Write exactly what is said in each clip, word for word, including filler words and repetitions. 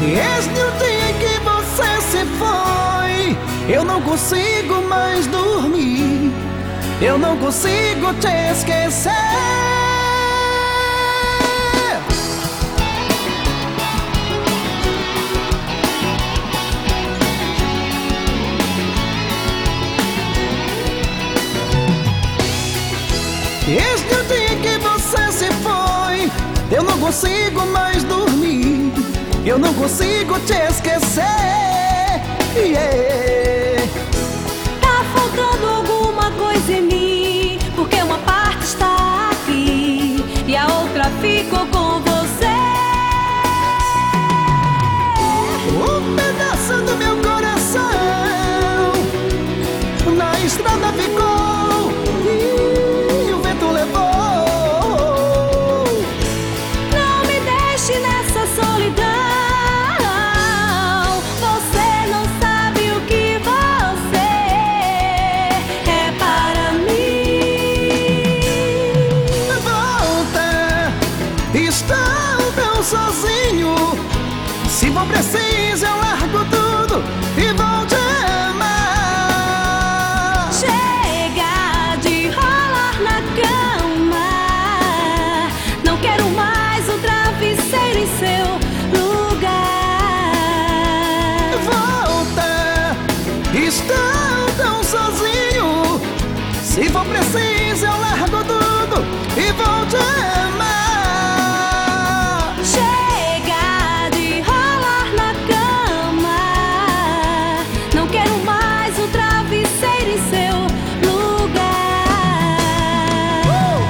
Desde o dia em que você se foi, eu não consigo mais dormir, eu não consigo te esquecer. Desde o dia em que você se foi, eu não consigo mais dormir, eu não consigo te esquecer. Yeah. Tá faltando alguma coisa em mim, porque uma parte está aqui e a outra ficou com você. Um pedaço do meu coração na estrada ficou e o vento levou. Não me deixe nessa solidão. Você não sabe o que você é para mim. Volta, estou tão sozinho. Se for preciso eu largo tudo e vou te amar. Chega de rolar na cama, não quero mais o travesseiro em seu lugar. Volta, estou tão sozinho. Se for preciso eu largo tudo e vou te amar. Chega de rolar na cama, não quero mais o travesseiro em seu lugar.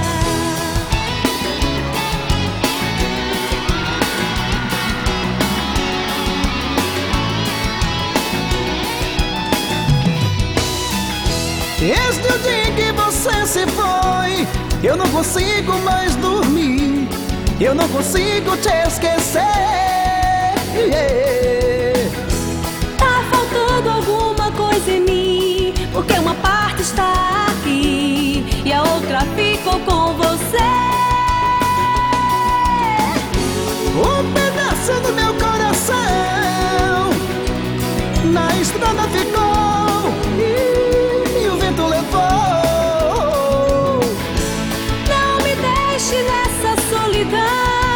Desde o dia em que você se foi, eu não consigo mais dormir, eu não consigo te esquecer. Yeah. Tá faltando alguma coisa em mim, porque uma parte está aqui e a outra ficou com você. Um pedaço do meu coração na estrada ficou e o vento levou. Não me deixe nessa solidão.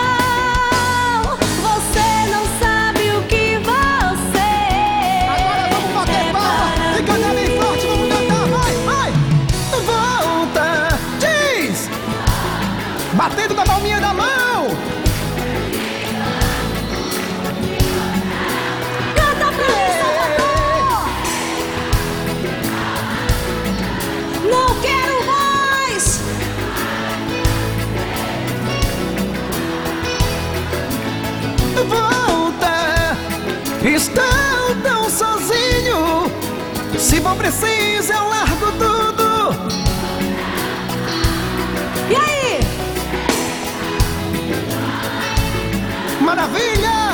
Você não sabe o que você Agora vamos bater é palma para e cantar bem mim. forte, vamos cantar, vai, vai! Volta, diz! Batendo na palminha da mão! Canta pra mim, Salvador! Não quero mais! Volta, estou tão sozinho. Se for preciso eu largo tudo. E aí? Maravilha!